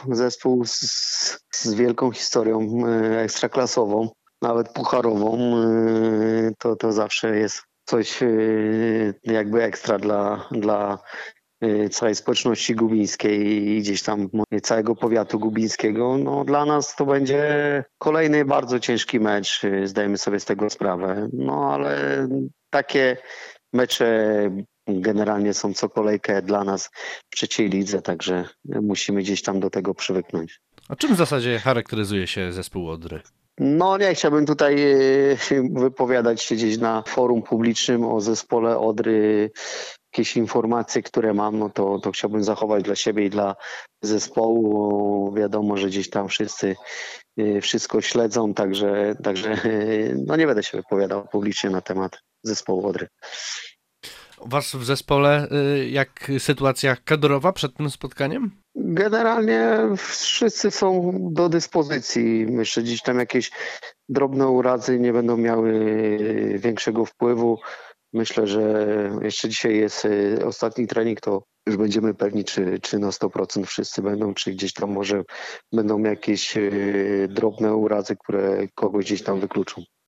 zespół z wielką historią ekstraklasową, nawet pucharową. To zawsze jest coś jakby ekstra dla całej społeczności gubińskiej i gdzieś tam całego powiatu gubińskiego. No, dla nas to będzie kolejny bardzo ciężki mecz, zdajemy sobie z tego sprawę. No ale takie mecze generalnie są co kolejkę dla nas w trzeciej lidze, także musimy gdzieś tam do tego przywyknąć. A czym w zasadzie charakteryzuje się zespół Odry? No nie chciałbym tutaj wypowiadać się gdzieś na forum publicznym o zespole Odry. Jakieś informacje, które mam, no to chciałbym zachować dla siebie i dla zespołu. Wiadomo, że gdzieś tam wszyscy wszystko śledzą, także no nie będę się wypowiadał publicznie na temat zespołu Odry. U was w zespole jak sytuacja kadrowa przed tym spotkaniem? Generalnie wszyscy są do dyspozycji. Myślę, gdzieś tam jakieś drobne urazy nie będą miały większego wpływu. Myślę, że jeszcze dzisiaj jest ostatni trening, to już będziemy pewni, czy na 100% wszyscy będą, czy gdzieś tam może będą jakieś drobne urazy, które kogoś gdzieś tam wykluczą.